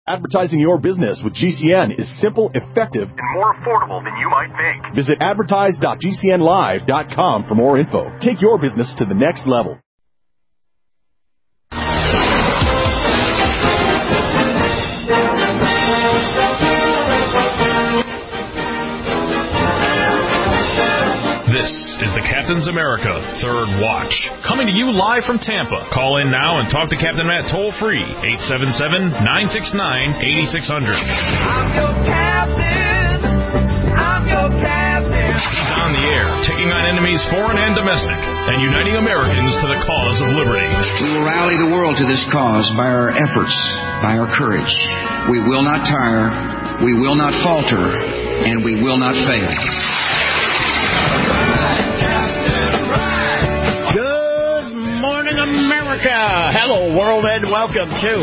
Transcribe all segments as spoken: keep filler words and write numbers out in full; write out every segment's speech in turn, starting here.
Advertising your business with G C N is simple, effective, and more affordable than you might think. Visit advertise dot g c n live dot com for more info. Take your business to the next level. This is the Captain's America Third Watch, coming to you live from Tampa. Call in now and talk to Captain Matt toll-free, eight seven seven, nine six nine, eight six zero zero. I'm your captain. I'm your captain. He's on the air, taking on enemies foreign and domestic, and uniting Americans to the cause of liberty. We will rally the world to this cause by our efforts, by our courage. We will not tire, we will not falter, and we will not fail. Good morning, America. Hello, world, and welcome to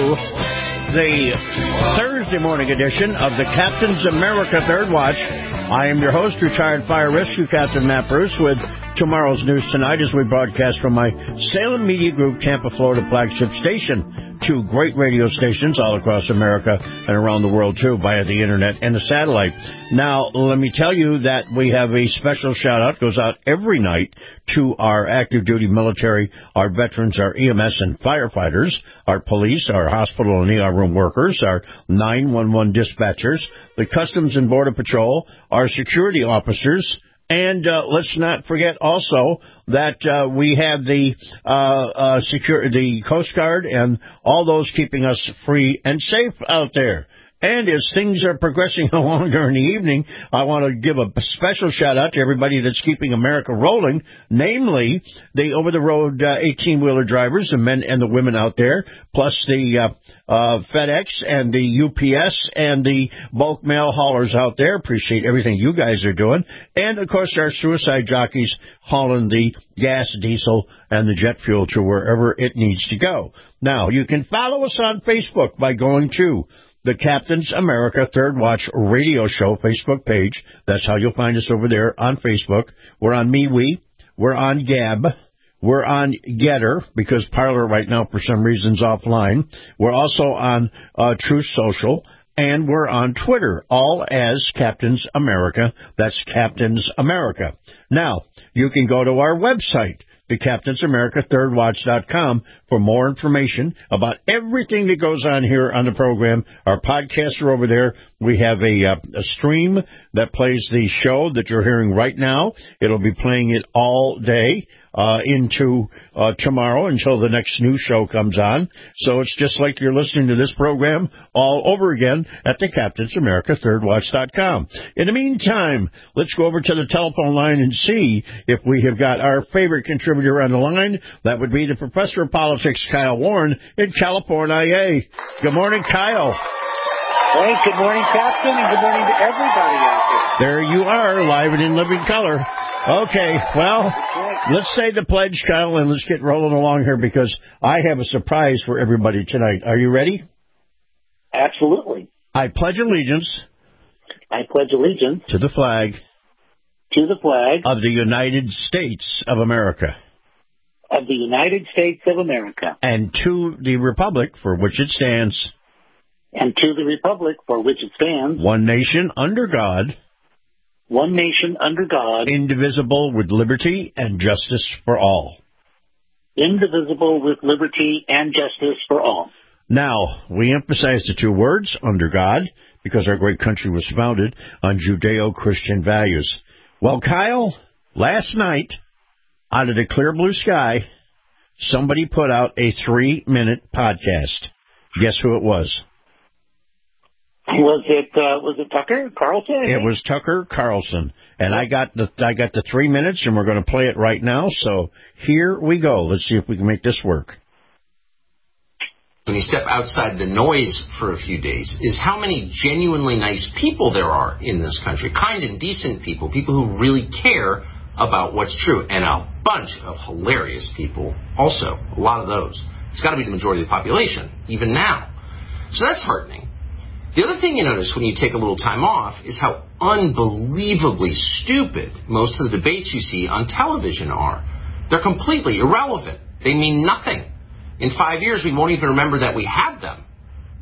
the Thursday morning edition of the Captain's America Third Watch. I am your host, retired fire rescue Captain Matt Bruce, with tomorrow's news tonight as we broadcast from my Salem Media Group, Tampa, Florida flagship station. Two great radio stations all across America and around the world, too, via the internet and the satellite. Now, let me tell you that we have a special shout-out, goes out every night to our active duty military, our veterans, our E M S and firefighters, our police, our hospital and E R room workers, our nine one one dispatchers, the Customs and Border Patrol, our security officers, and uh, let's not forget also that uh, we have the uh, uh, secure, the Coast Guard and all those keeping us free and safe out there. And as things are progressing along during the evening, I want to give a special shout-out to everybody that's keeping America rolling, namely the over-the-road uh, eighteen-wheeler drivers, the men and the women out there, plus the uh, uh, FedEx and the U P S and the bulk mail haulers out there. Appreciate everything you guys are doing. And, of course, our suicide jockeys hauling the gas, diesel, and the jet fuel to wherever it needs to go. Now, you can follow us on Facebook by going to the Captain's America Third Watch Radio Show Facebook page. That's how you'll find us over there on Facebook. We're on MeWe. We're on Gab. We're on Getter, because Parler right now, for some reasons, offline. We're also on uh, Truth Social. And we're on Twitter, all as Captain's America. That's Captain's America. Now, you can go to our website, the Captain's America Third Watch dot com, for more information about everything that goes on here on the program. Our podcasts are over there. We have a, uh, a stream that plays the show that you're hearing right now. It'll be playing it all day uh, into uh, tomorrow until the next new show comes on. So it's just like you're listening to this program all over again at the Captain's America Third Watch dot com. In the meantime, let's go over to the telephone line and see if we have got our favorite contributor on the line. That would be the Professor of Politics, Kyle Warren, in California. Good morning, Kyle. Hey, good morning, Captain, and good morning to everybody out there. There you are, live and in living color. Okay, well, let's say the pledge, Kyle, and let's get rolling along here, because I have a surprise for everybody tonight. Are you ready? Absolutely. I pledge allegiance. I pledge allegiance. To the flag. To the flag. Of the United States of America. Of the United States of America. And to the republic for which it stands. And to the republic for which it stands. One nation under God. One nation under God. Indivisible with liberty and justice for all. Indivisible with liberty and justice for all. Now, we emphasize the two words, under God, because our great country was founded on Judeo-Christian values. Well, Kyle, last night, out of the clear blue sky, somebody put out a three-minute podcast. Guess who it was? Was it uh, was it Tucker Carlson? It was Tucker Carlson, and I got the I got the three minutes, and we're going to play it right now. So here we go. Let's see if we can make this work. When you step outside the noise for a few days, is how many genuinely nice people there are in this country, kind and decent people, people who really care about what's true, and a bunch of hilarious people also, a lot of those. It's got to be the majority of the population, even now. So that's heartening. The other thing you notice when you take a little time off is how unbelievably stupid most of the debates you see on television are. They're completely irrelevant. They mean nothing. In five years, we won't even remember that we had them.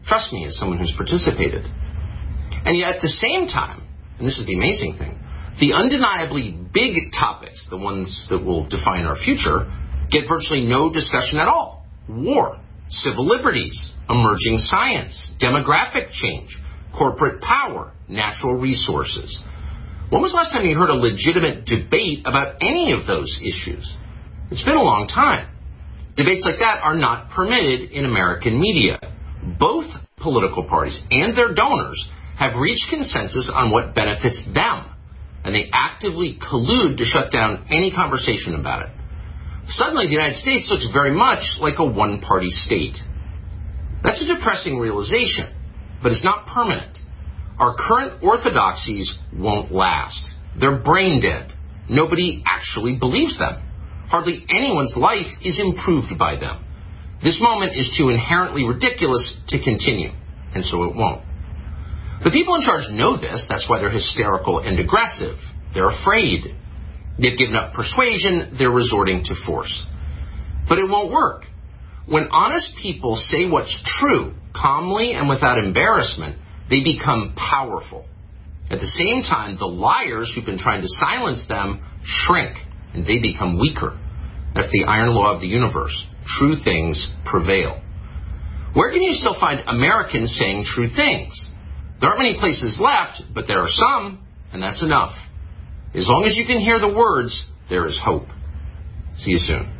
Trust me, as someone who's participated. And yet at the same time, and this is the amazing thing, the undeniably big topics, the ones that will define our future, get virtually no discussion at all. War, civil liberties, emerging science, demographic change, corporate power, natural resources. When was the last time you heard a legitimate debate about any of those issues? It's been a long time. Debates like that are not permitted in American media. Both political parties and their donors have reached consensus on what benefits them, and they actively collude to shut down any conversation about it. Suddenly, the United States looks very much like a one-party state. That's a depressing realization, but it's not permanent. Our current orthodoxies won't last. They're brain dead. Nobody actually believes them. Hardly anyone's life is improved by them. This moment is too inherently ridiculous to continue, and so it won't. The people in charge know this. That's why they're hysterical and aggressive. They're afraid. They've given up persuasion. They're resorting to force. But it won't work. When honest people say what's true, calmly and without embarrassment, they become powerful. At the same time, the liars who've been trying to silence them shrink, and they become weaker. That's the iron law of the universe. True things prevail. Where can you still find Americans saying true things? There aren't many places left, but there are some, and that's enough. As long as you can hear the words, there is hope. See you soon.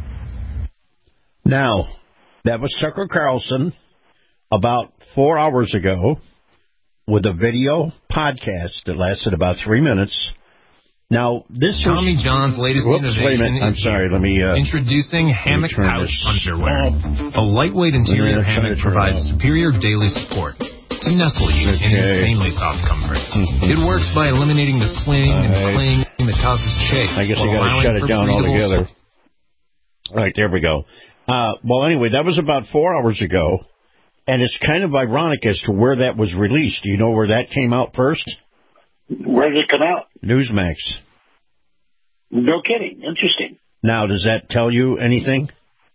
Now, that was Tucker Carlson about four hours ago with a video podcast that lasted about three minutes. Now, this Tommy is... John's latest whoops, innovation. Wait a minute. I'm sorry. Let me... Uh, introducing Hammock Pouch this Underwear. A lightweight interior hammock provides superior daily support to nestle you okay. in insanely soft comfort. Mm-hmm. It works by eliminating the swing and right. cling that causes shake. I guess I got to shut it down altogether. All right, there we go. Uh, well, anyway, that was about four hours ago, and it's kind of ironic as to where that was released. Do you know where that came out first? Where did it come out? Newsmax. No kidding. Interesting. Now, does that tell you anything?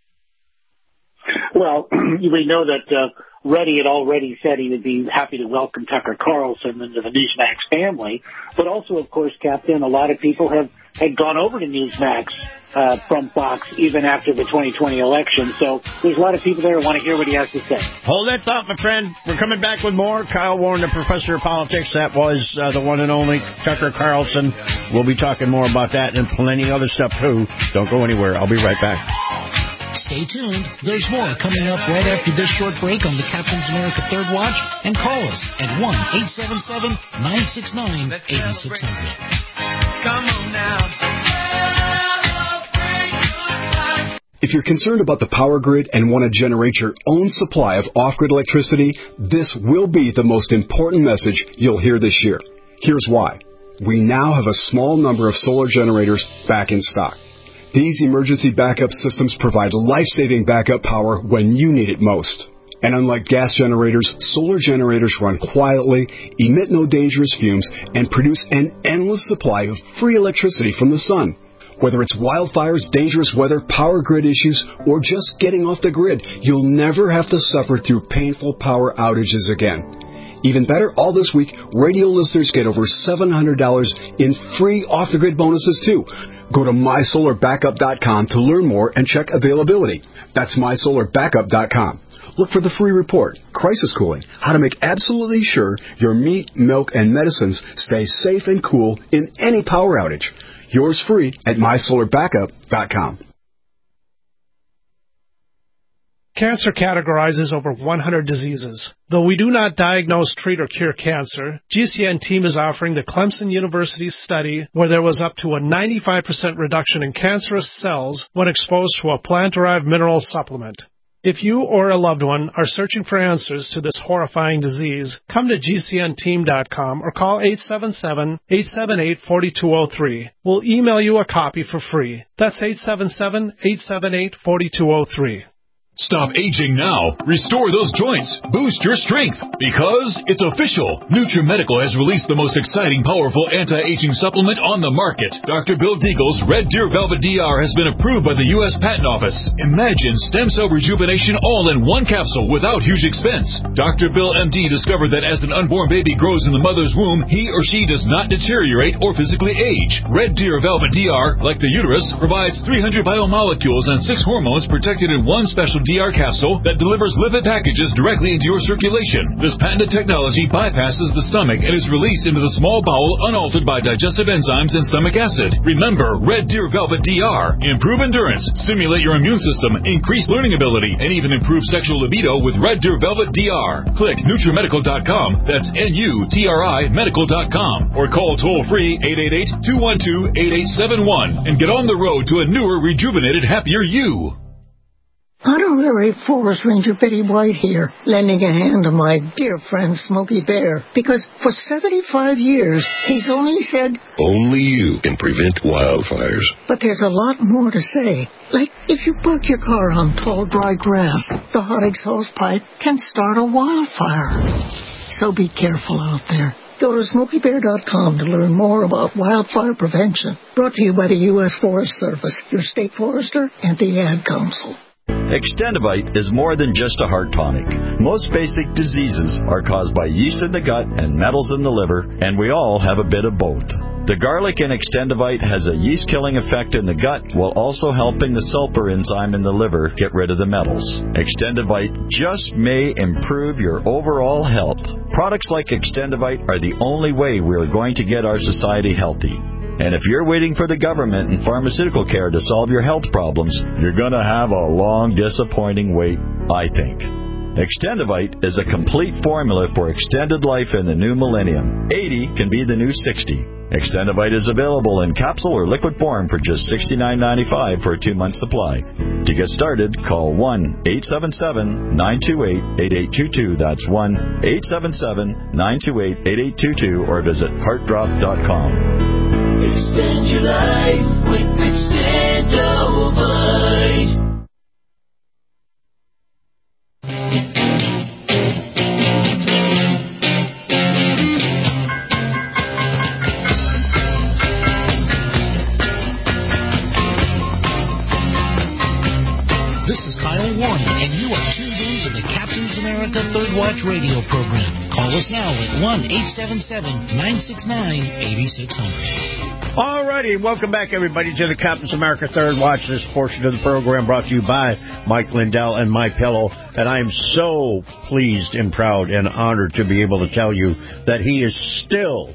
Well, we know that uh, Reddy had already said he would be happy to welcome Tucker Carlson into the Newsmax family. But also, of course, Captain, a lot of people have had gone over to Newsmax uh, from Fox even after the twenty twenty election. So there's a lot of people there who want to hear what he has to say. Hold that thought, my friend. We're coming back with more. Kyle Warren, the professor of politics. That was uh, the one and only Tucker Carlson. We'll be talking more about that and plenty other stuff, too. Don't go anywhere. I'll be right back. Stay tuned. There's more coming up right after this short break on the Captain's America Third Watch. And call us at one eight seven seven, nine six nine, eight six zero zero. Come on now. If you're concerned about the power grid and want to generate your own supply of off-grid electricity, this will be the most important message you'll hear this year. Here's why. We now have a small number of solar generators back in stock. These emergency backup systems provide life-saving backup power when you need it most. And unlike gas generators, solar generators run quietly, emit no dangerous fumes, and produce an endless supply of free electricity from the sun. Whether it's wildfires, dangerous weather, power grid issues, or just getting off the grid, you'll never have to suffer through painful power outages again. Even better, all this week, radio listeners get over seven hundred dollars in free off-the-grid bonuses, too. Go to my solar backup dot com to learn more and check availability. That's my solar backup dot com. Look for the free report, Crisis Cooling, how to make absolutely sure your meat, milk, and medicines stay safe and cool in any power outage. Yours free at my solar backup dot com. Cancer categorizes over one hundred diseases. Though we do not diagnose, treat, or cure cancer, G C N team is offering the Clemson University study where there was up to a ninety-five percent reduction in cancerous cells when exposed to a plant-derived mineral supplement. If you or a loved one are searching for answers to this horrifying disease, come to G C N team dot com or call eight seven seven, eight seven eight, four two zero three. We'll email you a copy for free. That's eight seven seven, eight seven eight, four two zero three. Stop aging now. Restore those joints. Boost your strength. Because it's official. NutriMedical has released the most exciting, powerful anti-aging supplement on the market. Doctor Bill Deagle's Red Deer Velvet D R has been approved by the U S Patent Office. Imagine stem cell rejuvenation all in one capsule without huge expense. Doctor Bill M D discovered that as an unborn baby grows in the mother's womb, he or she does not deteriorate or physically age. Red Deer Velvet D R, like the uterus, provides three hundred biomolecules and six hormones protected in one special D R capsule that delivers lipid packages directly into your circulation. This patented technology bypasses the stomach and is released into the small bowel unaltered by digestive enzymes and stomach acid. Remember, Red Deer Velvet D R. Improve endurance, stimulate your immune system, increase learning ability, and even improve sexual libido with Red Deer Velvet D R. Click Nutrimedical dot com. That's N U T R I medical dot com. Or call toll-free eight eight eight, two one two, eight eight seven one and get on the road to a newer, rejuvenated, happier you. Honorary Forest Ranger Betty White here, lending a hand to my dear friend Smokey Bear, because for seventy-five years, he's only said, only you can prevent wildfires. But there's a lot more to say. Like, if you park your car on tall, dry grass, the hot exhaust pipe can start a wildfire. So be careful out there. Go to Smokey Bear dot com to learn more about wildfire prevention. Brought to you by the U S Forest Service, your state forester, and the Ad Council. Extendivite is more than just a heart tonic. Most basic diseases are caused by yeast in the gut and metals in the liver, and we all have a bit of both. The garlic in Extendivite has a yeast-killing effect in the gut while also helping the sulfur enzyme in the liver get rid of the metals. Extendivite just may improve your overall health. Products like Extendivite are the only way we are going to get our society healthy. And if you're waiting for the government and pharmaceutical care to solve your health problems, you're going to have a long, disappointing wait, I think. Extendivite is a complete formula for extended life in the new millennium. eighty can be the new sixty. Extendivite is available in capsule or liquid form for just sixty-nine ninety-five for a two-month supply. To get started, call one eight seven seven, nine two eight, eight eight two two. That's one eight seven seven, nine two eight, eight eight two two or visit heart drop dot com. Extend your life with Extendivite. This is Kyle Warner, and you are tuned in to the Captain's America Third Watch radio program. Call us now at one eight seven seven, nine six nine, eight six zero zero. All righty, welcome back, everybody, to the Captain's America Third Watch. This portion of the program brought to you by Mike Lindell and My Pillow, and I am so pleased and proud and honored to be able to tell you that he is still,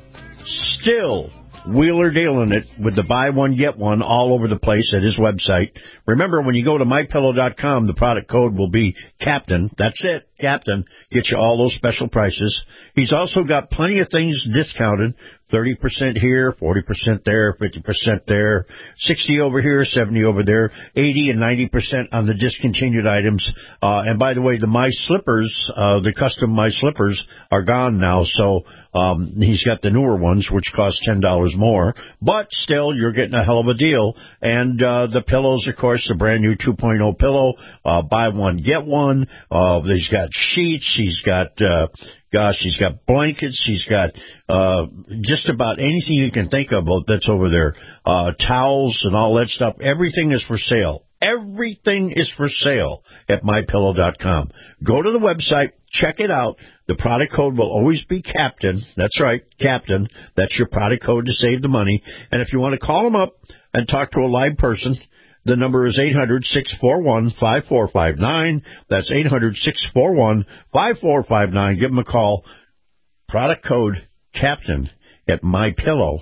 still wheeler dealing it with the buy one, get one all over the place at his website. Remember, when you go to my pillow dot com, the product code will be Captain. That's it, Captain. Get you all those special prices. He's also got plenty of things discounted. thirty percent here, forty percent there, fifty percent there, sixty over here, seventy over there, eighty and ninety percent on the discontinued items. Uh, and by the way, the My Slippers, uh, the custom My Slippers are gone now, so um, he's got the newer ones, which cost ten dollars more. But still, you're getting a hell of a deal. And uh, the pillows, of course, the brand new two point oh pillow, uh, buy one, get one. Uh, he's got sheets, he's got... Uh, Gosh, she's got blankets. She's got uh, just about anything you can think of that's over there. Uh, towels and all that stuff. Everything is for sale. Everything is for sale at my pillow dot com. Go to the website. Check it out. The product code will always be Captain. That's right, Captain. That's your product code to save the money. And if you want to call them up and talk to a live person, the number is eight hundred, six four one, five four five nine. That's eight hundred, six four one, five four five nine. Give them a call. Product code Captain at my pillow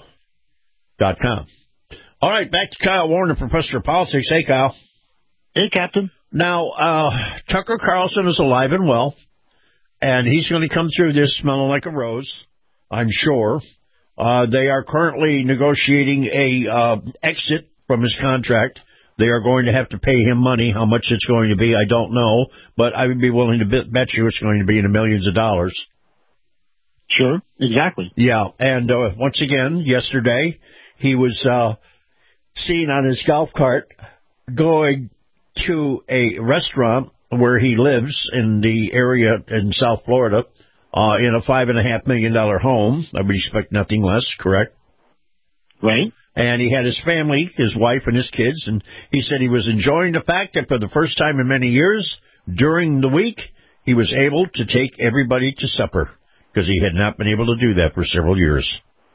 dot com. All right, back to Kyle Warner, Professor of Politics. Hey, Kyle. Hey, Captain. Now, uh, Tucker Carlson is alive and well, and he's going to come through this smelling like a rose, I'm sure. Uh, they are currently negotiating a uh, exit from his contract. They are going to have to pay him money. How much it's going to be, I don't know, but I would be willing to bet, bet you it's going to be in the millions of dollars. Sure, exactly. Yeah, and uh, once again, yesterday, he was uh, seen on his golf cart going to a restaurant where he lives in the area in South Florida, uh, in a five and a half million dollar home. I would expect nothing less, correct? Right. And he had his family, his wife and his kids, and he said he was enjoying the fact that for the first time in many years, during the week, he was able to take everybody to supper, because he had not been able to do that for several years.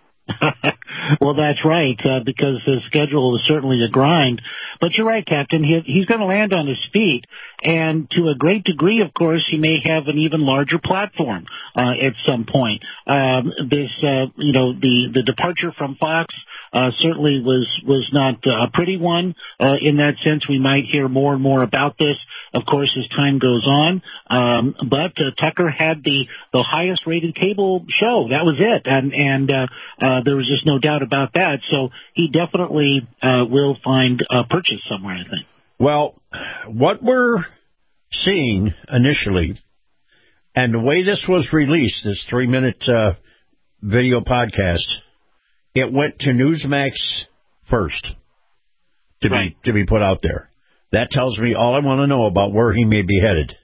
Well, that's right, uh, because his schedule is certainly a grind. But you're right, Captain. He, he's going to land on his feet, and to a great degree, of course, he may have an even larger platform uh, at some point. Um, this, uh, you know, the, the departure from Fox uh, certainly was was not a pretty one. Uh, in that sense, we might hear more and more about this, of course, as time goes on. Um, but uh, Tucker had the the highest rated cable show. That was it, and and uh, uh, there was just no doubt about that. So he definitely uh, will find a purchase somewhere, I think. Well, what we're seeing initially, and the way this was released, this three-minute uh, video podcast, it went to Newsmax first to right. be to be put out there. That tells me all I want to know about where he may be headed.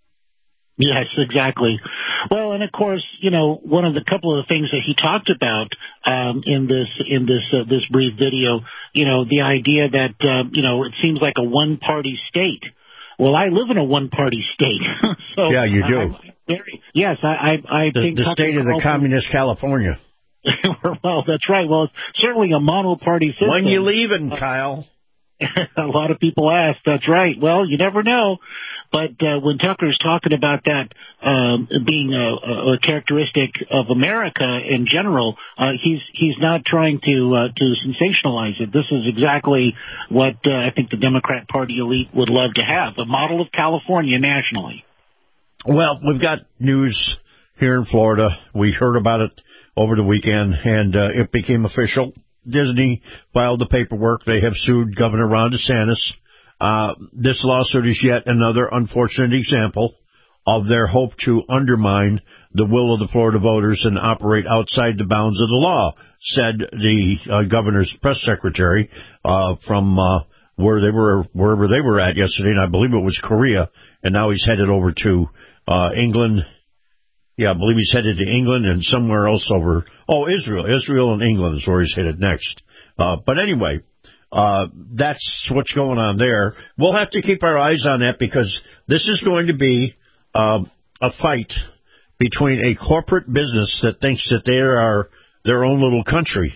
Yes, exactly. Well, and of course, you know, one of the couple of things that he talked about um, in this in this uh, this brief video, you know, the idea that uh, you know it seems like a one-party state. Well, I live in a one-party state. so yeah, you do. I'm very, yes, I I, I the, think the state of the communist California. Well, that's right. Well, it's certainly a mono-party system. When you leaving, Kyle? A lot of people ask. That's right. Well, you never know. But uh, when Tucker's talking about that um, being a, a characteristic of America in general, uh, he's he's not trying to uh, to sensationalize it. This is exactly what uh, I think the Democrat Party elite would love to have, a model of California nationally. Well, we've got news here in Florida. We heard about it over the weekend, and uh, it became official. Disney filed the paperwork. They have sued Governor Ron DeSantis. Uh, this lawsuit is yet another unfortunate example of their hope to undermine the will of the Florida voters and operate outside the bounds of the law, said the uh, governor's press secretary uh, from uh, where they were, wherever they were at yesterday, and I believe it was Korea, and now he's headed over to uh, England. Yeah, I believe he's headed to England and somewhere else over, oh, Israel. Israel and England is where he's headed next. Uh, but anyway, uh, that's what's going on there. We'll have to keep our eyes on that because this is going to be uh, a fight between a corporate business that thinks that they are their own little country.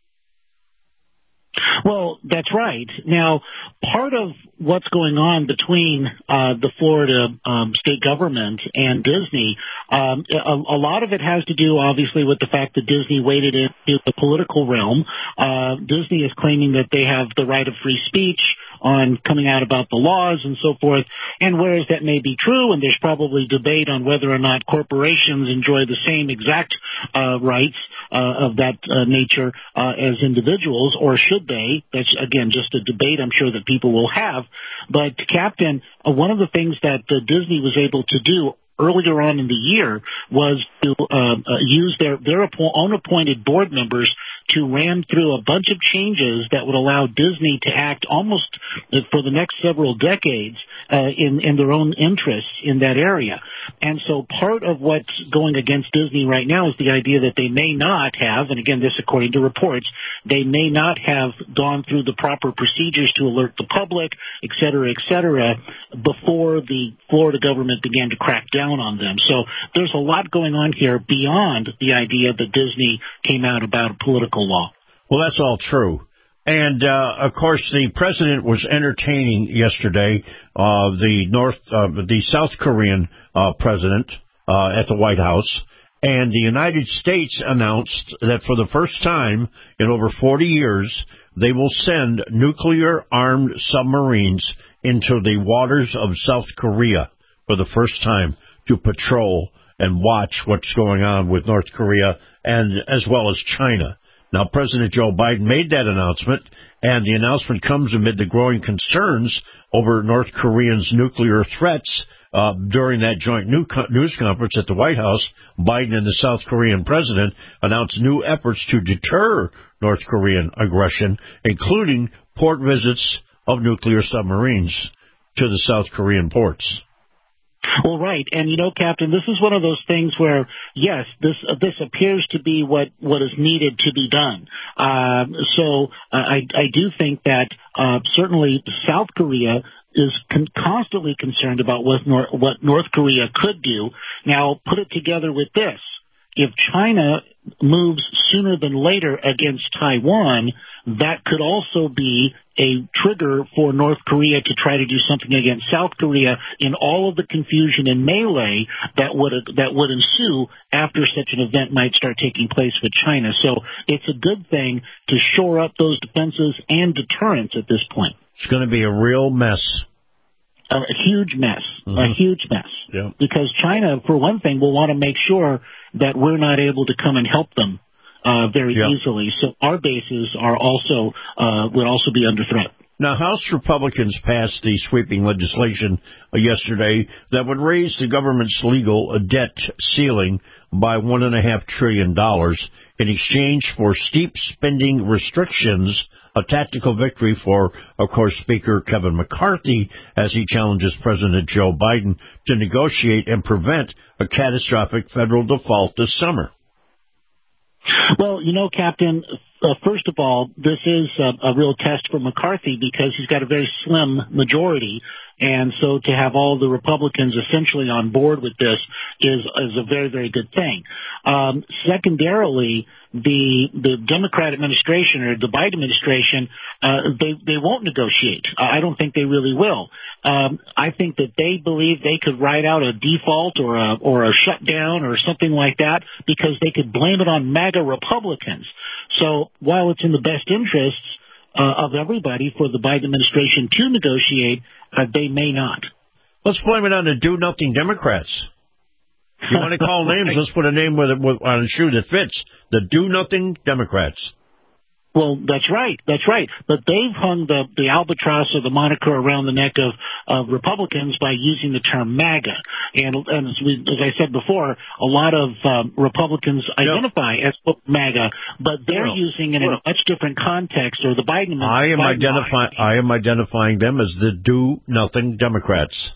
Well, that's right. Now, part of what's going on between uh, the Florida um, state government and Disney, um, a, a lot of it has to do, obviously, with the fact that Disney waded into the political realm. Uh, Disney is claiming that they have the right of free speech on coming out about the laws and so forth. And whereas that may be true, and there's probably debate on whether or not corporations enjoy the same exact uh, rights uh, of that uh, nature uh, as individuals, or should they? That's, again, just a debate I'm sure that people will have. But, Captain, uh, one of the things that uh, Disney was able to do earlier on in the year was to uh, uh, use their, their own appointed board members to ram through a bunch of changes that would allow Disney to act almost for the next several decades uh, in, in their own interests in that area. And so part of what's going against Disney right now is the idea that they may not have, and again, this according to reports, they may not have gone through the proper procedures to alert the public, et cetera, et cetera, before the Florida government began to crack down on them. So there's a lot going on here beyond the idea that Disney came out about a political law. Well, that's all true. And, uh, of course, the president was entertaining yesterday uh, the North, uh, the South Korean uh, president uh, at the White House. And the United States announced that for the first time in over forty years, they will send nuclear-armed submarines into the waters of South Korea for the first time to patrol and watch what's going on with North Korea and as well as China. Now, President Joe Biden made that announcement, and the announcement comes amid the growing concerns over North Korea's nuclear threats. Uh, during that joint new co- news conference at the White House, Biden and the South Korean president announced new efforts to deter North Korean aggression, including port visits of nuclear submarines to the South Korean ports. Well, right. And, you know, Captain, this is one of those things where, yes, this uh, this appears to be what, what is needed to be done. Uh, so uh, I, I do think that uh, certainly South Korea is con- constantly concerned about what, Nor- what North Korea could do. Now, put it together with this. If China moves sooner than later against Taiwan, that could also be a trigger for North Korea to try to do something against South Korea in all of the confusion and melee that would that would ensue after such an event might start taking place with China. So it's a good thing to shore up those defenses and deterrence at this point. It's going to be a real mess. A, a huge mess, mm-hmm. a huge mess. Yeah. Because China, for one thing, will want to make sure that we're not able to come and help them uh, very yeah. easily. So our bases are also uh, would also be under threat. Now, House Republicans passed the sweeping legislation uh, yesterday that would raise the government's legal debt ceiling by one and a half trillion dollars in exchange for steep spending restrictions, a tactical victory for, of course, Speaker Kevin McCarthy as he challenges President Joe Biden to negotiate and prevent a catastrophic federal default this summer. Well, you know, Captain, uh, first of all, this is a, a real test for McCarthy because he's got a very slim majority. And so to have all the Republicans essentially on board with this is, is a very, very good thing. Um, secondarily, the the Democrat administration or the Biden administration, uh, they, they won't negotiate. I don't think they really will. Um, I think that they believe they could write out a default or a, or a shutdown or something like that because they could blame it on MAGA Republicans. So while it's in the best interests uh, of everybody for the Biden administration to negotiate, uh, they may not. Let's blame it on the do-nothing Democrats. If you want to call names, let's put a name with, with on a shoe that fits. The do-nothing Democrats. Well, that's right. That's right. But they've hung the, the albatross or the moniker around the neck of, of Republicans by using the term MAGA. And, and as, we, as I said before, a lot of um, Republicans identify yep. as MAGA, but they're well, using it well, in a much different context. Or the Biden. I am Biden identifying. I am identifying them as the do-nothing Democrats.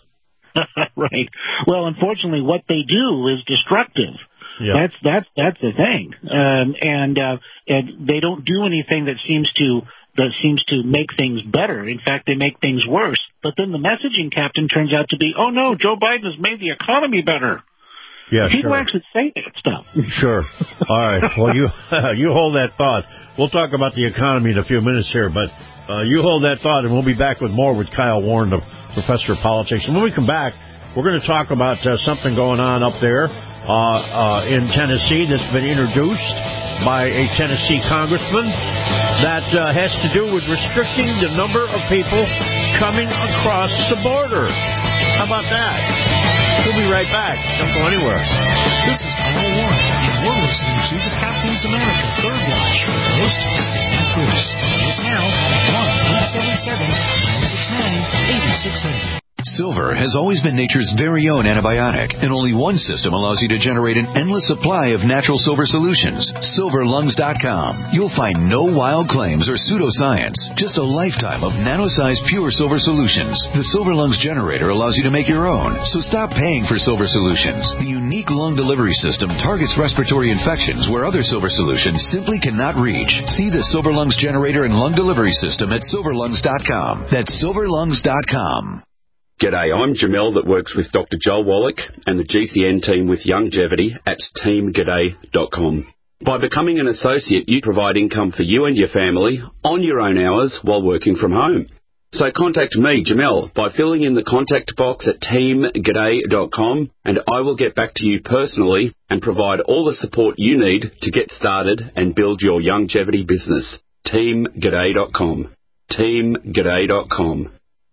Right. Well, unfortunately, what they do is destructive. Yeah. That's that's that's the thing, um, and uh, and they don't do anything that seems to that seems to make things better. In fact, they make things worse. But then the messaging, Captain, turns out to be, oh no, Joe Biden has made the economy better. Yeah, people sure. actually say that stuff. Sure. All right. Well, you you hold that thought. We'll talk about the economy in a few minutes here, but uh, you hold that thought, and we'll be back with more with Kyle Warren, the professor of politics. And when we come back, we're going to talk about uh, something going on up there uh, uh, in Tennessee that's been introduced by a Tennessee congressman that uh, has to do with restricting the number of people coming across the border. How about that? We'll be right back. Don't go anywhere. This is Kyle Warren, and we're listening to the Captain's America Third Watch with host Captain Matt Bruce. Call us now at one eight seven seven, nine six nine, eight six zero zero. Silver has always been nature's very own antibiotic, and only one system allows you to generate an endless supply of natural silver solutions. silver lungs dot com. You'll find no wild claims or pseudoscience, just a lifetime of nano-sized pure silver solutions. The Silver Lungs generator allows you to make your own, so stop paying for silver solutions. The unique lung delivery system targets respiratory infections where other silver solutions simply cannot reach. See the Silver Lungs generator and lung delivery system at silver lungs dot com. That's silver lungs dot com. G'day, I'm Jamel that works with Doctor Joel Wallach and the G C N team with Longevity at team g'day dot com. By becoming an associate, you provide income for you and your family on your own hours while working from home. So contact me, Jamel, by filling in the contact box at team g'day dot com, and I will get back to you personally and provide all the support you need to get started and build your longevity business. team g'day dot com. team g'day dot com.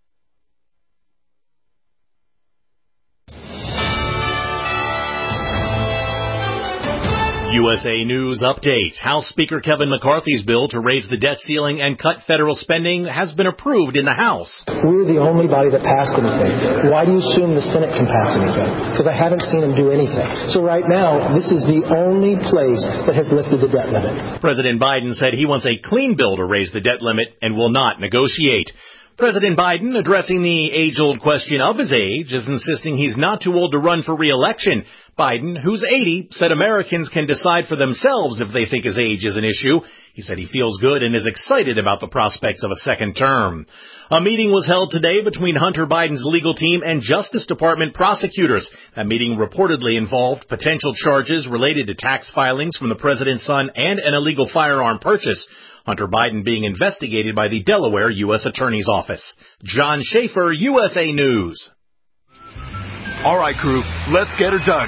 U S A News Update. House Speaker Kevin McCarthy's bill to raise the debt ceiling and cut federal spending has been approved in the House. We're the only body that passed anything. Why do you assume the Senate can pass anything? Because I haven't seen them do anything. So right now, this is the only place that has lifted the debt limit. President Biden said he wants a clean bill to raise the debt limit and will not negotiate. President Biden, addressing the age-old question of his age, is insisting he's not too old to run for re-election. Biden, who's eighty, said Americans can decide for themselves if they think his age is an issue. He said he feels good and is excited about the prospects of a second term. A meeting was held today between Hunter Biden's legal team and Justice Department prosecutors. That meeting reportedly involved potential charges related to tax filings from the president's son and an illegal firearm purchase. Hunter Biden being investigated by the Delaware U S Attorney's Office. John Schaefer, U S A News. All right, crew, let's get her dug.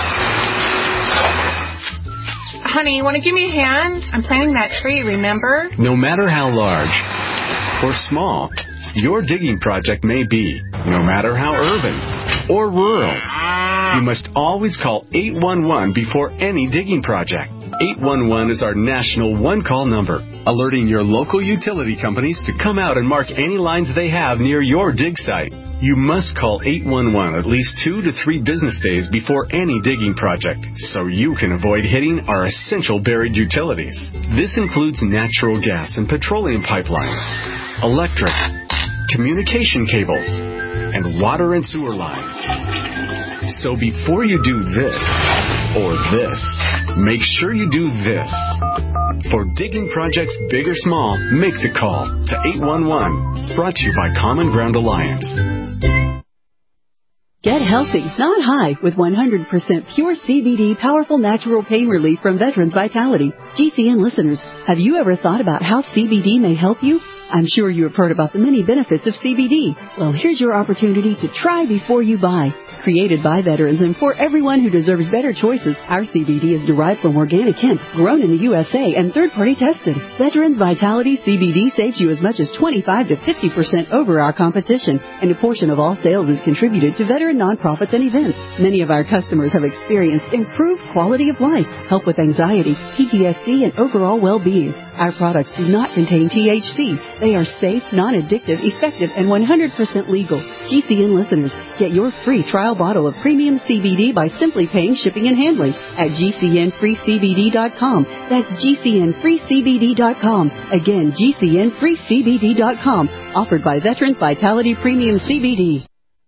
Honey, you want to give me a hand? I'm planting that tree, remember? No matter how large or small your digging project may be, no matter how urban or rural, you must always call eight one one before any digging project. eight one one is our national one-call number, alerting your local utility companies to come out and mark any lines they have near your dig site. You must call eight one one at least two to three business days before any digging project, so you can avoid hitting our essential buried utilities. This includes natural gas and petroleum pipelines, electric, communication cables, and water and sewer lines. So before you do this or this, make sure you do this. For digging projects big or small, make the call to eight one one. Brought to you by Common Ground Alliance. Get healthy, not high, with one hundred percent pure C B D powerful natural pain relief from Veterans Vitality. G C N listeners, have you ever thought about how C B D may help you? I'm sure you have heard about the many benefits of C B D. Well, here's your opportunity to try before you buy. Created by veterans and for everyone who deserves better choices, our C B D is derived from organic hemp, grown in the U S A and third-party tested. Veterans Vitality C B D saves you as much as twenty-five to fifty percent over our competition, and a portion of all sales is contributed to veteran nonprofits and events. Many of our customers have experienced improved quality of life, help with anxiety, P T S D, and overall well-being. Our products do not contain T H C. They are safe, non-addictive, effective, and one hundred percent legal. G C N listeners, get your free trial bottle of premium C B D by simply paying shipping and handling at G C N free C B D dot com. That's G C N free C B D dot com. Again, G C N free C B D dot com. Offered by Veterans Vitality Premium C B D.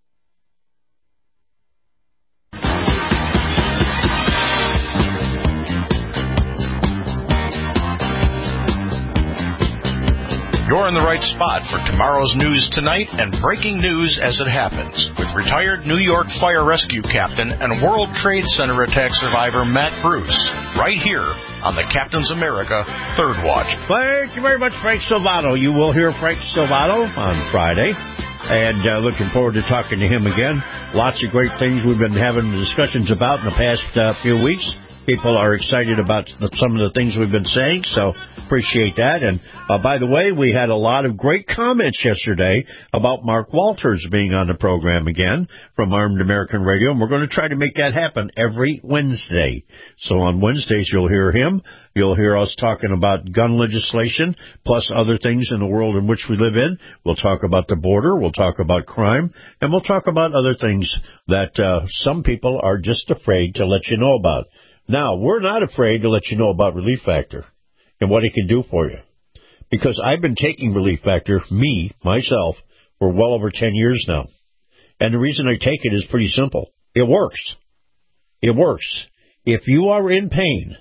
You're in the right spot for tomorrow's news tonight and breaking news as it happens with retired New York Fire Rescue Captain and World Trade Center attack survivor Matt Bruce, right here on the Captain's America Third Watch. Thank you very much, Frank Silvato. You will hear Frank Silvato on Friday, and uh, looking forward to talking to him again. Lots of great things we've been having discussions about in the past uh, few weeks. People are excited about the, some of the things we've been saying, so appreciate that. And uh, by the way, we had a lot of great comments yesterday about Mark Walters being on the program again from Armed American Radio, and we're going to try to make that happen every Wednesday. So on Wednesdays, you'll hear him. You'll hear us talking about gun legislation, plus other things in the world in which we live in. We'll talk about the border. We'll talk about crime. And we'll talk about other things that uh, some people are just afraid to let you know about. Now, we're not afraid to let you know about Relief Factor and what it can do for you. Because I've been taking Relief Factor, me, myself, for well over ten years now. And the reason I take it is pretty simple. It works. It works. If you are in pain,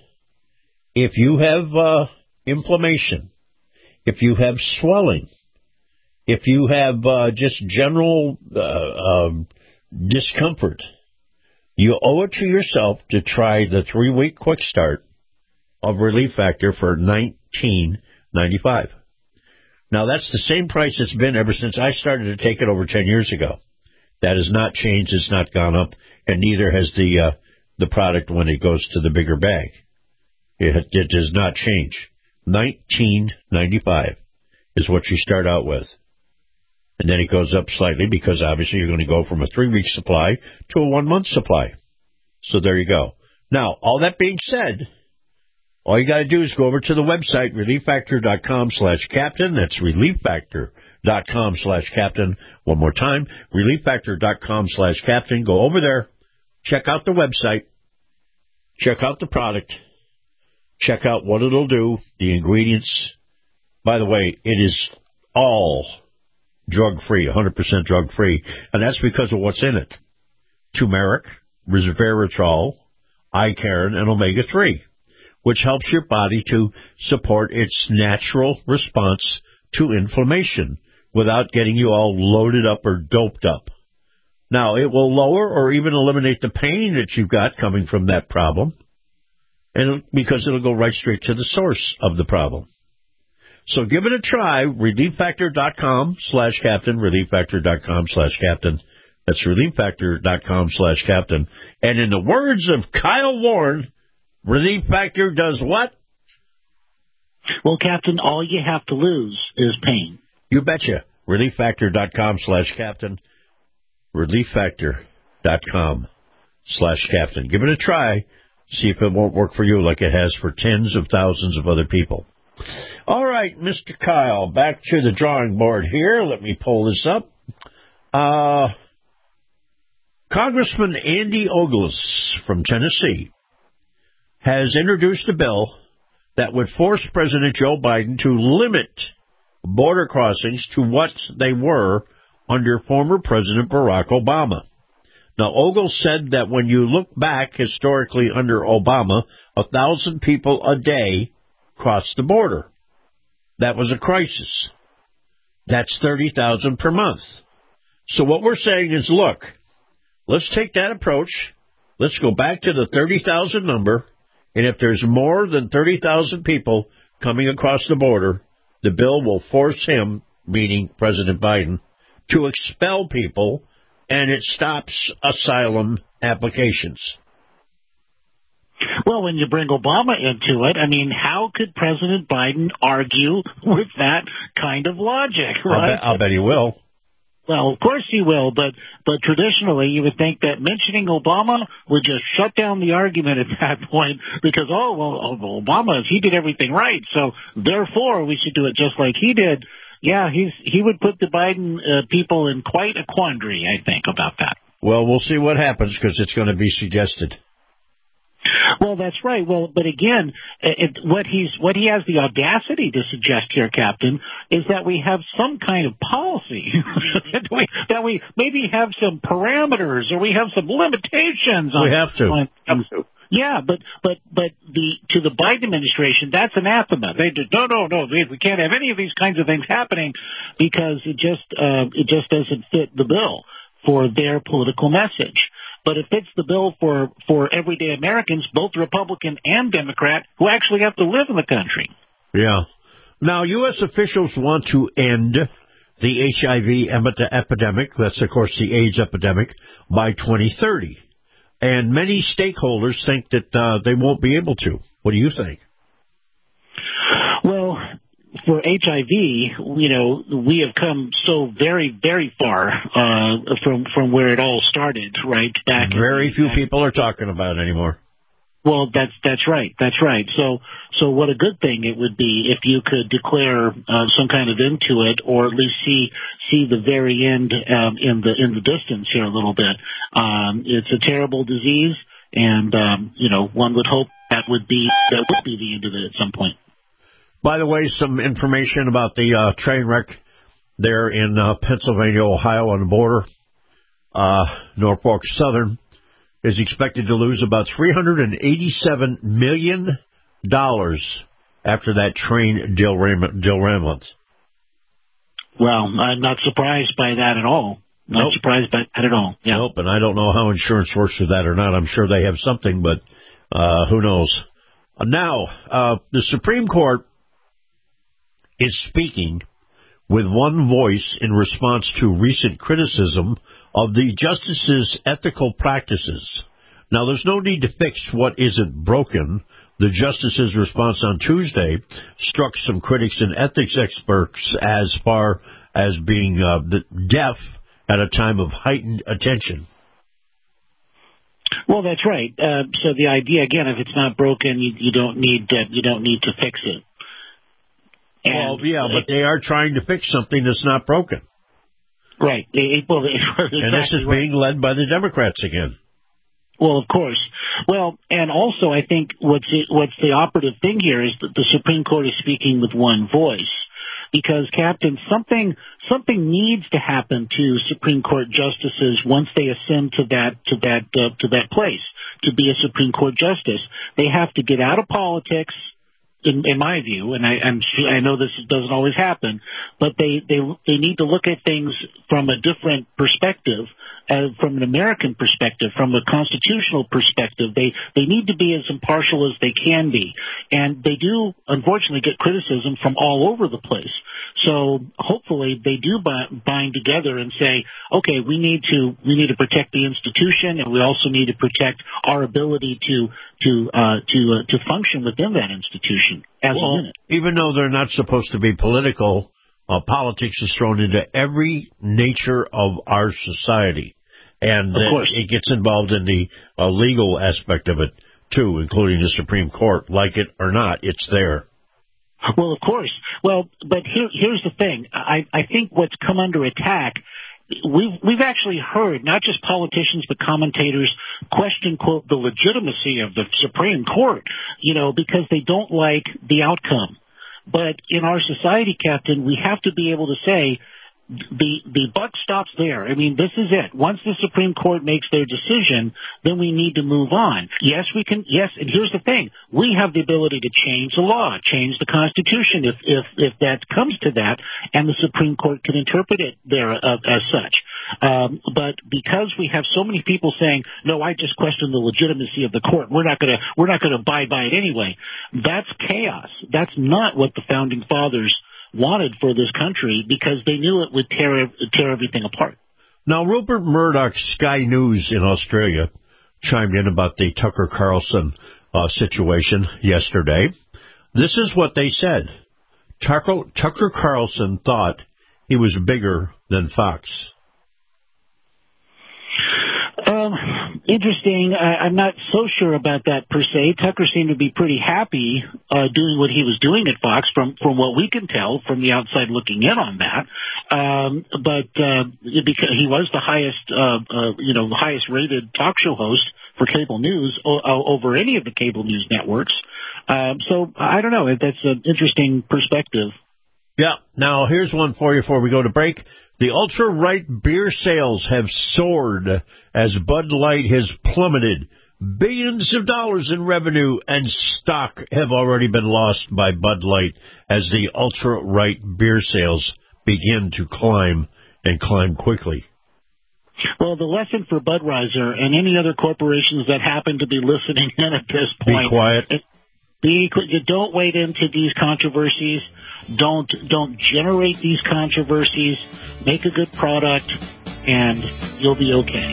if you have uh, inflammation, if you have swelling, if you have uh, just general uh, uh, discomfort, you owe it to yourself to try the three-week quick start of Relief Factor for nineteen ninety-five. Now, that's the same price it's been ever since I started to take it over ten years ago. That has not changed. It's not gone up, and neither has the uh, the product when it goes to the bigger bag. It, it does not change. nineteen ninety-five is what you start out with. And then it goes up slightly because obviously you're going to go from a three-week supply to a one-month supply. So there you go. Now, all that being said, all you got to do is go over to the website, relief factor dot com slash captain. That's relief factor dot com slash captain. One more time, relief factor dot com slash captain. Go over there, check out the website, check out the product, check out what it'll do, the ingredients. By the way, it is all drug-free, one hundred percent drug-free. And that's because of what's in it. Turmeric, resveratrol, icaron, and omega three, which helps your body to support its natural response to inflammation without getting you all loaded up or doped up. Now, it will lower or even eliminate the pain that you've got coming from that problem, and because it'll go right straight to the source of the problem. So give it a try, relieffactor.com slash captain, relieffactor.com slash captain. That's relieffactor.com slash captain. And in the words of Kyle Warren, Relief Factor does what? Well, Captain, all you have to lose is pain. You betcha. relieffactor.com slash captain. relieffactor.com slash captain. Give it a try. See if it won't work for you like it has for tens of thousands of other people. All right, Mister Kyle, back to the drawing board here. Let me pull this up. Uh, Congressman Andy Ogles from Tennessee has introduced a bill that would force President Joe Biden to limit border crossings to what they were under former President Barack Obama. Now, Ogles said that when you look back historically under Obama, a thousand people a day crossed the border. That was a crisis. That's thirty thousand per month. So what we're saying is, look, let's take that approach. Let's go back to the thirty thousand number, and if there's more than thirty thousand people coming across the border, the bill will force him, meaning President Biden, to expel people, and it stops asylum applications. Well, when you bring Obama into it, I mean, how could President Biden argue with that kind of logic, right? I'll bet, I'll bet he will. Well, of course he will, but but traditionally you would think that mentioning Obama would just shut down the argument at that point because, oh, well, Obama, he did everything right, so therefore we should do it just like he did. Yeah, he's he would put the Biden uh, people in quite a quandary, I think, about that. Well, we'll see what happens because it's going to be suggested. Well, that's right. Well, but again, it, what he's what he has the audacity to suggest here, Captain, is that we have some kind of policy that, we, that we maybe have some parameters or we have some limitations. We on, have to. On, yeah, but but but the to the Biden administration, that's anathema. They did no, no, no. We, we can't have any of these kinds of things happening because it just uh, it just doesn't fit the bill for their political message. But it fits the bill for, for everyday Americans, both Republican and Democrat, who actually have to live in the country. Yeah. Now, U S officials want to end the H I V epidemic, that's, of course, the AIDS epidemic, by twenty thirty. And many stakeholders think that uh, they won't be able to. What do you think? Well, for H I V, you know, we have come so very, very far uh, from from where it all started, right? Back. Very few people are talking about it anymore. Well, that's that's right, that's right. So, so what a good thing it would be if you could declare uh, some kind of end to it, or at least see see the very end um, in the in the distance here a little bit. Um, it's a terrible disease, and um, you know, one would hope that would be that would be the end of it at some point. By the way, some information about the uh, train wreck there in uh, Pennsylvania, Ohio on the border. Uh, Norfolk Southern is expected to lose about three hundred eighty-seven million dollars after that train derailment. derailment. Well, I'm not surprised by that at all. Not nope. surprised by that at all. Yeah. Nope, and I don't know how insurance works with that or not. I'm sure they have something, but uh, who knows. Uh, now, uh, the Supreme Court is speaking with one voice in response to recent criticism of the justices' ethical practices. Now, there's no need to fix what isn't broken. The justices' response on Tuesday struck some critics and ethics experts as far as being uh, deaf at a time of heightened attention. Well, that's right. Uh, so the idea, again, if it's not broken, you, you don't need uh, you don't need to fix it. And, well, yeah, but they are trying to fix something that's not broken. Right. It, well, exactly and this is right. being led by the Democrats again. Well, of course. Well, and also I think what's it, what's the operative thing here is that the Supreme Court is speaking with one voice. because, Captain, something something needs to happen to Supreme Court justices once they ascend to that to that uh, to that place to be a Supreme Court justice. They have to get out of politics. In, in my view, and I, I'm, I know this doesn't always happen, but they, they they need to look at things from a different perspective, uh, from an American perspective, from a constitutional perspective. They they need to be as impartial as they can be, and they do unfortunately get criticism from all over the place. So hopefully they do bind together and say, okay, we need to we need to protect the institution, and we also need to protect our ability to to uh, to uh, to function within that institution. As well, a unit. Even though they're not supposed to be political, uh, politics is thrown into every nature of our society. And of course. it gets involved in the uh, legal aspect of it, too, including the Supreme Court. Like it or not, it's there. Well, of course. Well, but here, here's the thing. I, I think what's come under attack, We've we've actually heard not just politicians but commentators question, quote, the legitimacy of the Supreme Court, you know, because they don't like the outcome. But in our society, Captain, we have to be able to say the the buck stops there. I mean, this is it. Once the Supreme Court makes their decision, then we need to move on. Yes, we can. Yes, and here's the thing: we have the ability to change the law, change the Constitution, if if if that comes to that, and the Supreme Court can interpret it there uh, as such. Um, but because we have so many people saying, "No, I just question the legitimacy of the court. We're not going to we're not going to abide by it anyway," that's chaos. That's not what the founding fathers wanted for this country, because they knew it would tear tear everything apart. Now, Rupert Murdoch, Sky News in Australia, chimed in about the Tucker Carlson uh, situation yesterday. This is what they said. Tucker, Tucker Carlson thought he was bigger than Fox. Um, interesting. I, I'm not so sure about that per se. Tucker seemed to be pretty happy uh, doing what he was doing at Fox, from from what we can tell from the outside looking in on that. Um, but uh, because he was the highest, uh, uh, you know, highest rated talk show host for cable news o- over any of the cable news networks. Um, so I don't know. That's an interesting perspective. Yeah. Now, here's one for you before we go to break. The ultra-right beer sales have soared as Bud Light has plummeted. Billions of dollars in revenue and stock have already been lost by Bud Light as the ultra-right beer sales begin to climb and climb quickly. Well, the lesson for Budweiser and any other corporations that happen to be listening in at this point. Be quiet. It, Be, don't wade into these controversies. Don't don't generate these controversies. Make a good product, and you'll be okay.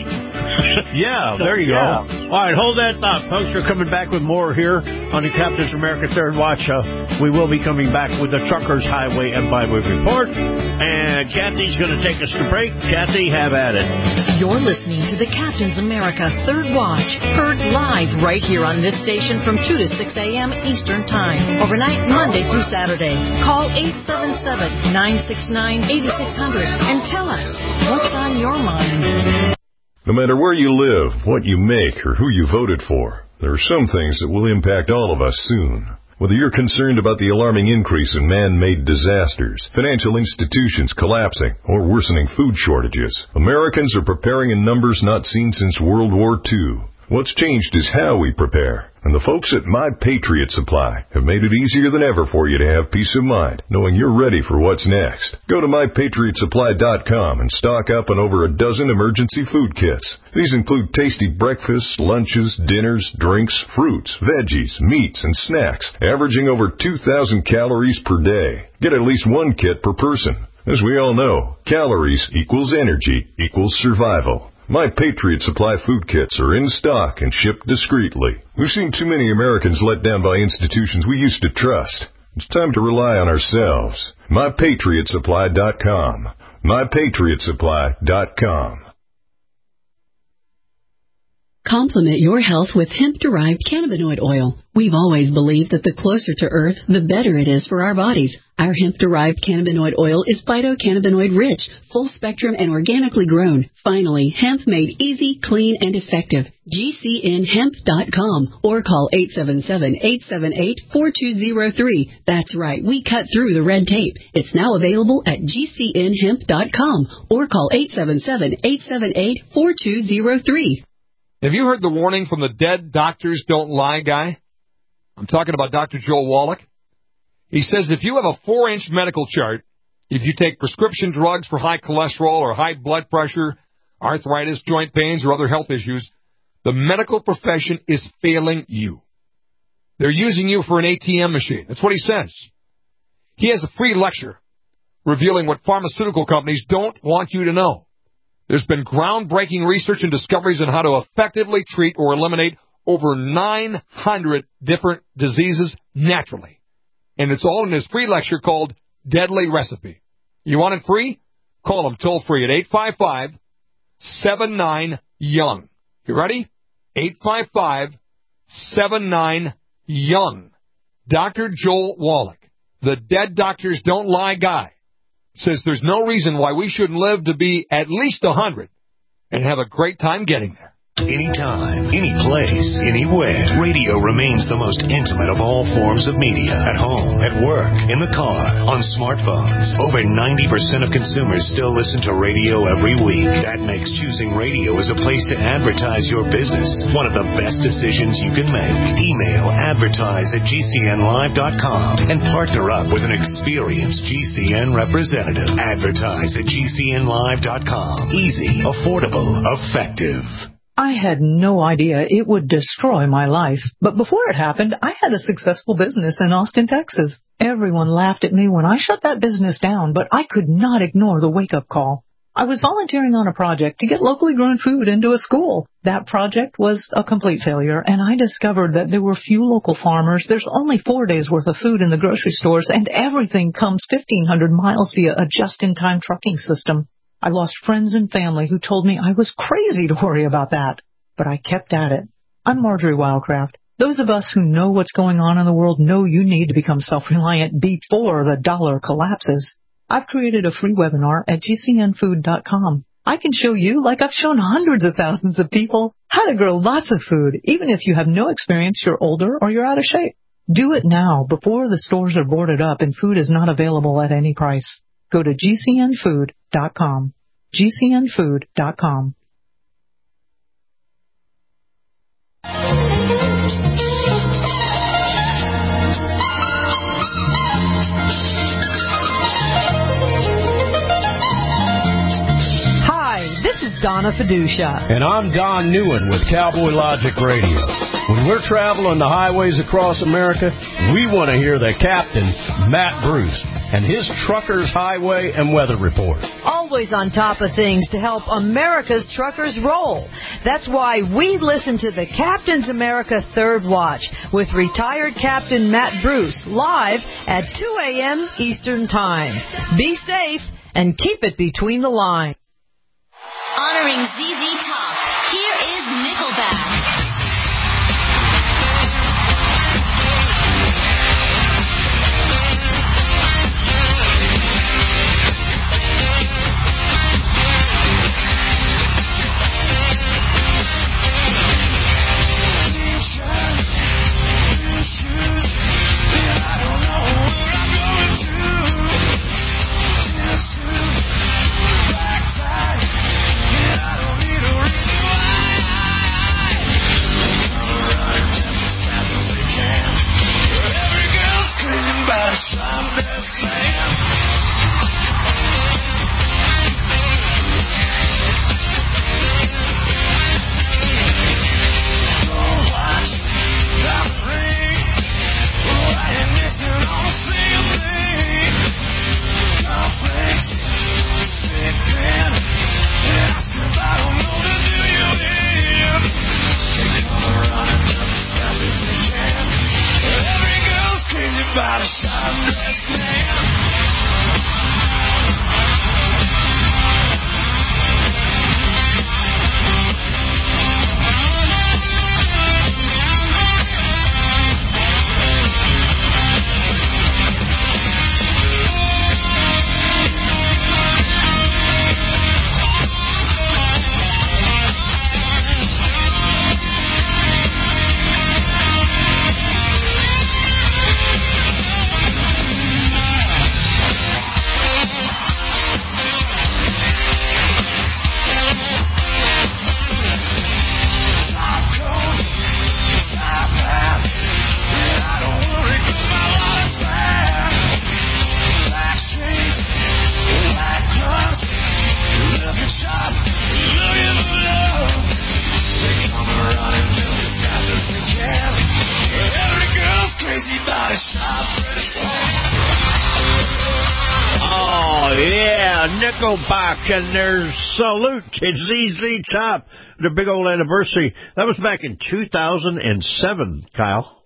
Yeah, so, there you yeah. go. All right, hold that thought, folks. We're coming back with more here on the Captain's America Third Watch. Uh, we will be coming back with the Truckers Highway and Byway Report. And Kathy's going to take us to break. Kathy, have at it. You're listening to the Captain's America Third Watch, heard live right here on this station from two to six a.m. Eastern Time, overnight Monday through Saturday. Call eight seven seven, nine six nine, eight six zero zero and tell us what's on your mind. No matter where you live, what you make, or who you voted for, there are some things that will impact all of us soon. Whether you're concerned about the alarming increase in man-made disasters, financial institutions collapsing, or worsening food shortages, Americans are preparing in numbers not seen since World War Two. What's changed is how we prepare. And the folks at My Patriot Supply have made it easier than ever for you to have peace of mind, knowing you're ready for what's next. Go to my patriot supply dot com and stock up on over a dozen emergency food kits. These include tasty breakfasts, lunches, dinners, drinks, fruits, veggies, meats, and snacks, averaging over two thousand calories per day. Get at least one kit per person. As we all know, calories equals energy equals survival. My Patriot Supply food kits are in stock and shipped discreetly. We've seen too many Americans let down by institutions we used to trust. It's time to rely on ourselves. my patriot supply dot com. my patriot supply dot com. Complement your health with hemp-derived cannabinoid oil. We've always believed that the closer to Earth, the better it is for our bodies. Our hemp-derived cannabinoid oil is phytocannabinoid rich, full spectrum, and organically grown. Finally, hemp made easy, clean, and effective. G C N hemp dot com or call eight seven seven, eight seven eight, four two zero three. That's right, we cut through the red tape. It's now available at G C N hemp dot com or call eight seven seven, eight seven eight, four two zero three. Have you heard the warning from the Dead Doctors Don't Lie guy? I'm talking about Doctor Joel Wallach. He says if you have a four-inch medical chart, if you take prescription drugs for high cholesterol or high blood pressure, arthritis, joint pains, or other health issues, the medical profession is failing you. They're using you for an A T M machine. That's what he says. He has a free lecture revealing what pharmaceutical companies don't want you to know. There's been groundbreaking research and discoveries on how to effectively treat or eliminate over nine hundred different diseases naturally. And it's all in his free lecture called Deadly Recipe. You want it free? Call him toll free at eight five five, seven nine, young. You ready? eight five five, seven nine, young. Doctor Joel Wallach, the Dead Doctors Don't Lie guy, says there's no reason why we shouldn't live to be at least one hundred and have a great time getting there. Anytime, any place, anywhere, radio remains the most intimate of all forms of media. At home, at work, in the car, on smartphones. Over ninety percent of consumers still listen to radio every week. That makes choosing radio as a place to advertise your business one of the best decisions you can make. Email advertise at G C N live dot com and partner up with an experienced G C N representative. Advertise at G C N live dot com. Easy, affordable, effective. I had no idea it would destroy my life. But before it happened, I had a successful business in Austin, Texas. Everyone laughed at me when I shut that business down, but I could not ignore the wake-up call. I was volunteering on a project to get locally grown food into a school. That project was a complete failure, and I discovered that there were few local farmers. There's only four days' worth of food in the grocery stores, and everything comes fifteen hundred miles via a just-in-time trucking system. I lost friends and family who told me I was crazy to worry about that, but I kept at it. I'm Marjorie Wildcraft. Those of us who know what's going on in the world know you need to become self-reliant before the dollar collapses. I've created a free webinar at G C N food dot com. I can show you, like I've shown hundreds of thousands of people, how to grow lots of food, even if you have no experience, you're older, or you're out of shape. Do it now before the stores are boarded up and food is not available at any price. Go to G C N food dot com. G C N food dot com. Hi, this is Donna Fiducia. And I'm Don Newen with Cowboy Logic Radio. When we're traveling the highways across America, we want to hear the captain, Matt Bruce, and his Truckers Highway and Weather Report. Always on top of things to help America's truckers roll. That's why we listen to the Captain's America Third Watch with retired Captain Matt Bruce live at two a.m. Eastern Time. Be safe and keep it between the lines. Honoring Z Z Top, here is Nickelback. Nickelback and their Salute to Z Z Top, the big old anniversary. That was back in two thousand seven, Kyle.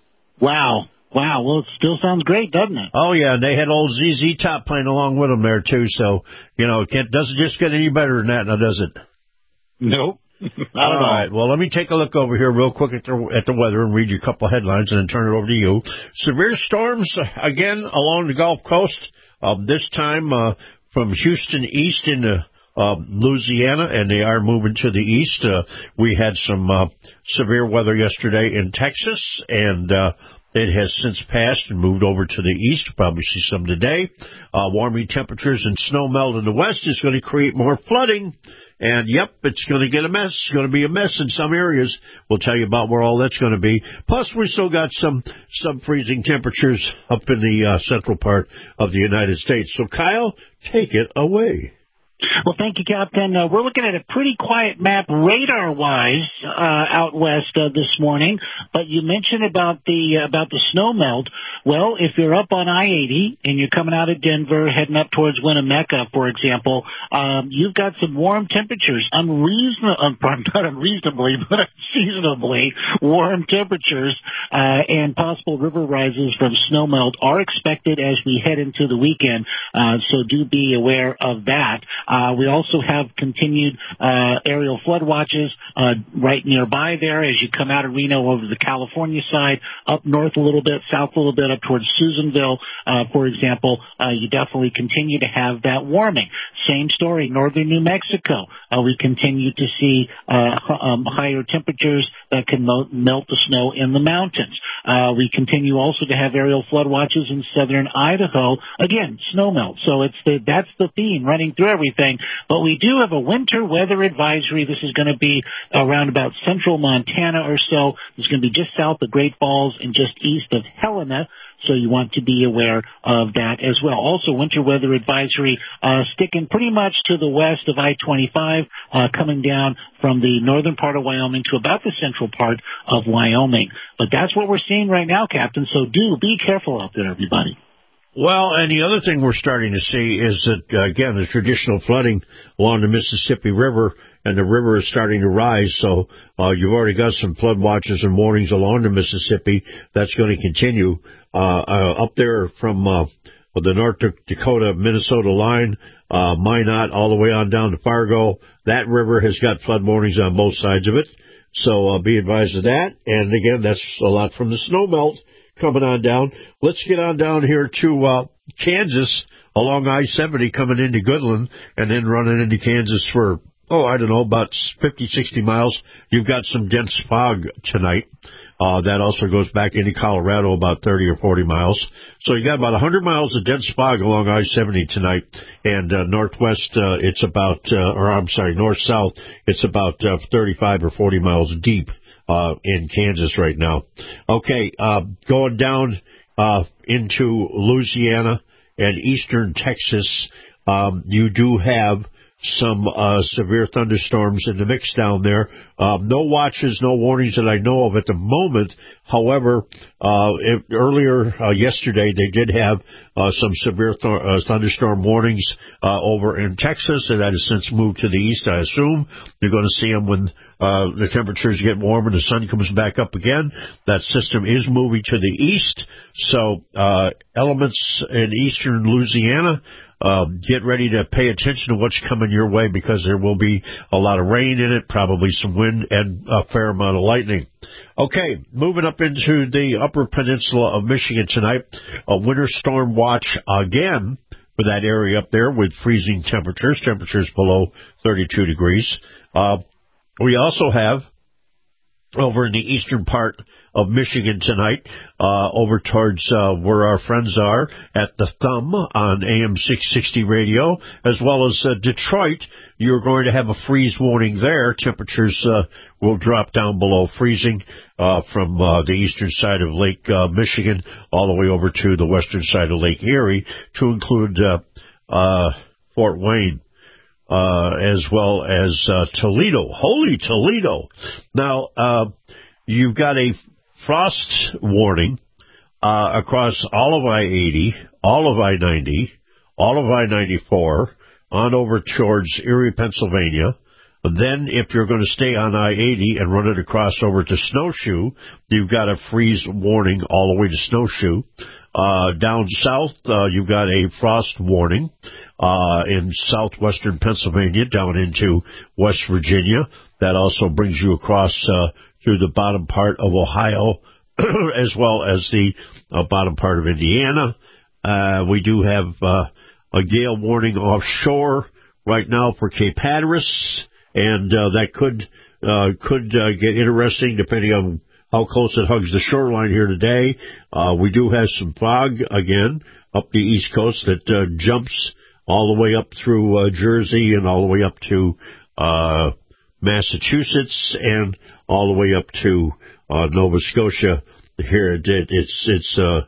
Wow. Wow. Well, it still sounds great, doesn't it? Oh, yeah, and they had old Z Z Top playing along with them there, too. So, you know, it can't, doesn't just get any better than that, now does it? Nope. All right. Well, let me take a look over here real quick at the, at the weather and read you a couple headlines and then turn it over to you. Severe storms, uh, again, along the Gulf Coast, uh, this time uh, from Houston east into uh, Louisiana, and they are moving to the east. Uh, we had some uh, severe weather yesterday in Texas, and uh, it has since passed and moved over to the east. Probably see some today. Uh, warming temperatures and snow melt in the west is going to create more flooding. And, yep, it's going to get a mess. It's going to be a mess in some areas. We'll tell you about where all that's going to be. Plus, we still got some sub-freezing temperatures up in the uh, central part of the United States. So, Kyle, take it away. Well, thank you, Captain. Uh, we're looking at a pretty quiet map radar-wise uh, out west uh, this morning. But you mentioned about the uh, about the snow melt. Well, if you're up on I eighty and you're coming out of Denver, heading up towards Winnemucca, for example, um, you've got some warm temperatures, unreasonable, um, not unreasonably, but unseasonably warm temperatures, uh, and possible river rises from snow melt are expected as we head into the weekend. Uh, so do be aware of that. Uh, we also have continued uh, aerial flood watches uh, right nearby there as you come out of Reno over the California side, up north a little bit, south a little bit, up towards Susanville, uh, for example. Uh, you definitely continue to have that warming. Same story, northern New Mexico. Uh, we continue to see uh, um, higher temperatures that can mo- melt the snow in the mountains. Uh, we continue also to have aerial flood watches in southern Idaho. Again, snow melt. So it's the, that's the theme running through everything. Thing. But we do have a winter weather advisory. This is going to be around about central Montana or so. It's going to be just south of Great Falls and just east of Helena. So you want to be aware of that as well. Also, winter weather advisory uh, sticking pretty much to the west of I twenty-five, uh, coming down from the northern part of Wyoming to about the central part of Wyoming. But that's what we're seeing right now, Captain. So do be careful out there, everybody. Well, and the other thing we're starting to see is that, uh, again, the traditional flooding along the Mississippi River, and the river is starting to rise. So uh, you've already got some flood watches and warnings along the Mississippi. That's going to continue uh, uh, up there from uh, the North Dakota-Minnesota line, uh, Minot, all the way on down to Fargo. That river has got flood warnings on both sides of it. So uh, be advised of that. And, again, that's a lot from the snow melt coming on down. Let's get on down here to uh, Kansas along I seventy coming into Goodland and then running into Kansas for, oh, I don't know, about fifty, sixty miles. You've got some dense fog tonight. Uh, that also goes back into Colorado about thirty or forty miles. So you got about one hundred miles of dense fog along I seventy tonight. And uh, northwest, uh, it's about, uh, or I'm sorry, north-south, it's about uh, thirty-five or forty miles deep. Uh, in Kansas right now. Okay, uh, going down, uh, into Louisiana and eastern Texas, um, you do have some, uh, severe thunderstorms in the mix down there. Um, no watches, no warnings that I know of at the moment. However, uh, if, earlier, uh, yesterday, they did have, uh, some severe th- uh, thunderstorm warnings, uh, over in Texas, and that has since moved to the east, I assume. You're going to see them when, uh, the temperatures get warmer and the sun comes back up again. That system is moving to the east. So, uh, elements in eastern Louisiana, Uh, get ready to pay attention to what's coming your way because there will be a lot of rain in it, probably some wind, and a fair amount of lightning. Okay, moving up into the upper peninsula of Michigan tonight, a winter storm watch again for that area up there with freezing temperatures, temperatures below thirty-two degrees. Uh, we also have over in the eastern part of Michigan tonight, uh, over towards uh, where our friends are at the Thumb on A M six sixty radio, as well as uh, Detroit. You're going to have a freeze warning there. Temperatures uh, will drop down below freezing uh, from uh, the eastern side of Lake uh, Michigan all the way over to the western side of Lake Erie, to include uh, uh, Fort Wayne. Uh, as well as, uh, Toledo. Holy Toledo. Now, uh, you've got a frost warning, uh, across all of I eighty, all of I ninety, all of I ninety-four, on over towards Erie, Pennsylvania. Then, if you're going to stay on I eighty and run it across over to Snowshoe, you've got a freeze warning all the way to Snowshoe. Uh, down south, uh, you've got a frost warning uh, in southwestern Pennsylvania down into West Virginia. That also brings you across uh, through the bottom part of Ohio, as well as the uh, bottom part of Indiana. Uh, we do have uh, a gale warning offshore right now for Cape Hatteras. And uh, that could uh, could uh, get interesting depending on how close it hugs the shoreline here today. Uh, we do have some fog again up the East Coast that uh, jumps all the way up through uh, Jersey and all the way up to uh, Massachusetts and all the way up to uh, Nova Scotia. Here it, it's it's. Uh,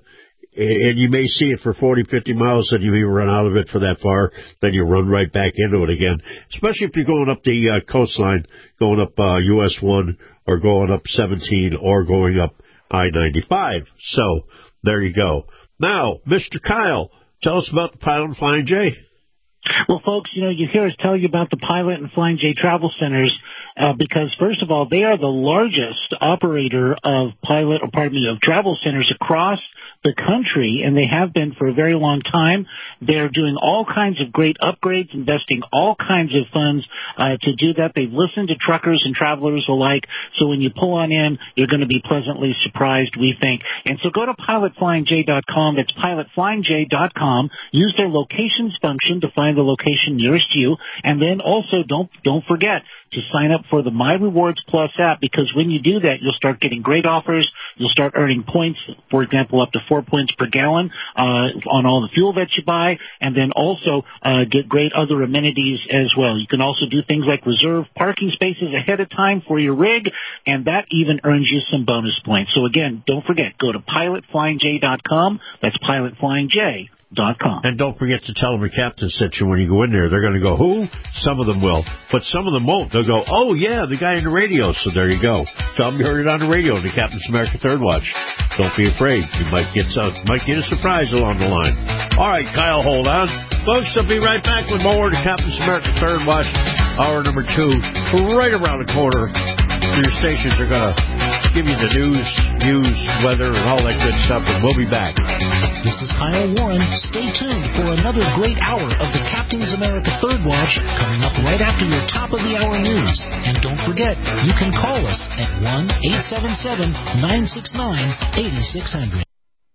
And you may see it for forty, fifty miles, and you may run out of it for that far, then you run right back into it again, especially if you're going up the uh, coastline, going up uh, U S one, or going up seventeen, or going up I ninety-five. So, there you go. Now, Mister Kyle, tell us about the Pilot and Flying J. Well, folks, you know, you hear us tell you about the Pilot and Flying J Travel Centers uh, because, first of all, they are the largest operator of pilot, or pardon me, of travel centers across the country, and they have been for a very long time. They're doing all kinds of great upgrades, investing all kinds of funds uh, to do that. They've listened to truckers and travelers alike, so when you pull on in, you're going to be pleasantly surprised, we think. And so go to pilot flying j dot com. That's pilot flying j dot com. Use their locations function to find the location nearest you, and then also don't don't forget to sign up for the My Rewards Plus app, because when you do that, you'll start getting great offers. You'll start earning points, for example, up to four points per gallon uh, on all the fuel that you buy, and then also uh, get great other amenities as well. You can also do things like reserve parking spaces ahead of time for your rig, and that even earns you some bonus points. So again, don't forget, go to pilot flying j dot com. That's pilot flying j dot com. And don't forget to tell them your captain sent you when you go in there. They're going to go, who? Some of them will, but some of them won't. They'll go, oh, yeah, the guy in the radio. So there you go. Tell them you heard it on the radio, the Captain's America Third Watch. Don't be afraid. You might get some, might get a surprise along the line. All right, Kyle, hold on. Folks, I'll be right back with more of the Captain's America Third Watch, hour number two, right around the corner. Your stations are going to give you the news, news, weather, and all that good stuff, and we'll be back. This is Kyle Warren. Stay tuned for another great hour of the Captain's America Third Watch coming up right after your top of the hour news. And don't forget, you can call us at one eight seven seven, nine six nine, eight six zero zero.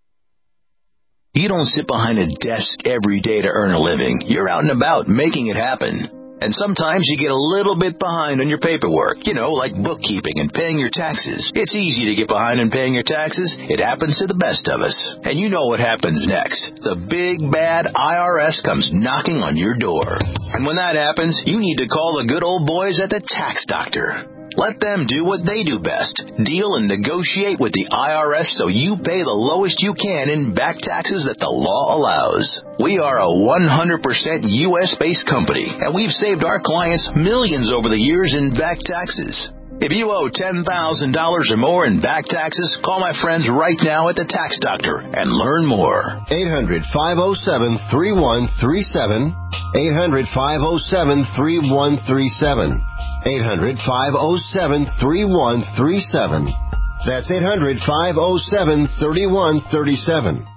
You don't sit behind a desk every day to earn a living. You're out and about making it happen. And sometimes you get a little bit behind on your paperwork, you know, like bookkeeping and paying your taxes. It's easy to get behind on paying your taxes. It happens to the best of us. And you know what happens next. The big, bad I R S comes knocking on your door. And when that happens, you need to call the good old boys at the Tax Doctor. Let them do what they do best. Deal and negotiate with the I R S so you pay the lowest you can in back taxes that the law allows. We are a one hundred percent U S-based company, and we've saved our clients millions over the years in back taxes. If you owe ten thousand dollars or more in back taxes, call my friends right now at the Tax Doctor and learn more. eight hundred, five oh seven, three one three seven. eight hundred, five oh seven, three one three seven. eight hundred, five oh seven, three one three seven. That's eight hundred, five oh seven, three one three seven.